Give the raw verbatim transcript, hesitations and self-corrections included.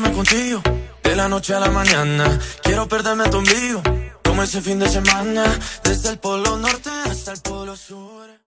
quedarme contigo de la noche a la mañana. Quiero perderme tu ombligo como ese fin de semana, desde el polo norte hasta el polo sur.